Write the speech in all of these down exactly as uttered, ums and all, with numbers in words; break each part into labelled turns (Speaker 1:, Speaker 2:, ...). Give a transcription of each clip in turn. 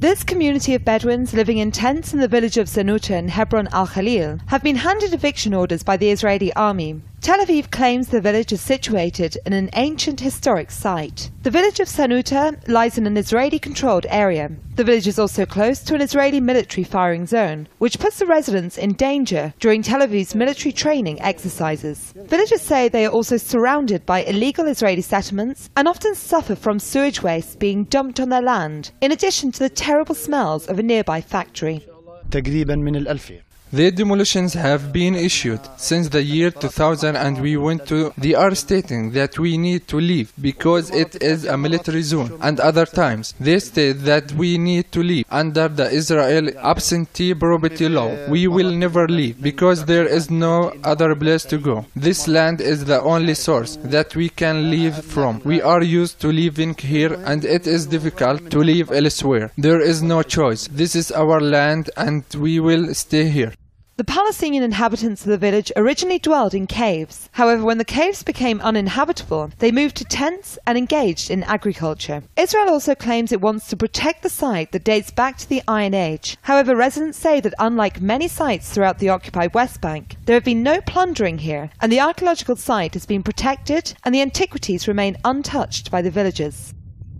Speaker 1: This community of Bedouins living in tents in the village of Zanuta in Hebron al-Khalil have been handed eviction orders by the Israeli army. Tel Aviv claims the village is situated in an ancient historic site. The village of Zanuta lies in an Israeli-controlled area. The village is also close to an Israeli military firing zone, which puts the residents in danger during Tel Aviv's military training exercises. Villagers say they are also surrounded by illegal Israeli settlements and often suffer from sewage waste being dumped on their land, in addition to the terrible smells of a nearby factory.
Speaker 2: تقريبا من الألفية.
Speaker 3: The demolitions have been issued since the year two thousand, and we went to they are stating that we need to leave because it is a military zone, and other times they state that we need to leave under the Israeli absentee property law. We will never leave because there is no other place to go. This land is the only source that we can leave from. We are used to living here and it is difficult to live elsewhere. There is no choice. This is our land and we will stay here.
Speaker 1: The Palestinian inhabitants of the village originally dwelled in caves. However, when the caves became uninhabitable, they moved to tents and engaged in agriculture. Israel also claims it wants to protect the site that dates back to the Iron Age. However, residents say that unlike many sites throughout the occupied West Bank, there have been no plundering here, and the archaeological site has been protected and the antiquities remain untouched by the villagers.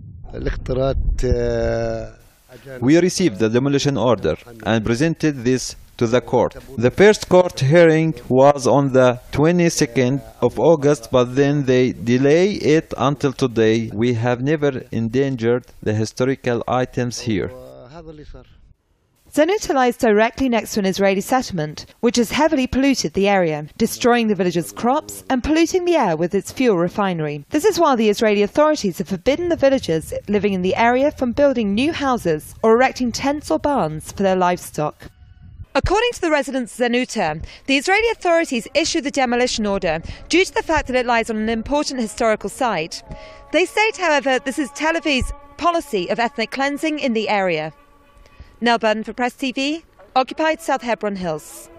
Speaker 4: We received the demolition order and presented this to the court. The first court hearing was on the twenty-second of August, but then they delay it until today. We have never endangered the historical items here.
Speaker 1: Zanuta lies directly next to an Israeli settlement, which has heavily polluted the area, destroying the villagers' crops and polluting the air with its fuel refinery. This is why the Israeli authorities have forbidden the villagers living in the area from building new houses or erecting tents or barns for their livestock. According to the residents of Zanuta, the Israeli authorities issued the demolition order due to the fact that it lies on an important historical site. They state, however, this is Tel Aviv's policy of ethnic cleansing in the area. Nell Burton for Press T V, occupied South Hebron Hills.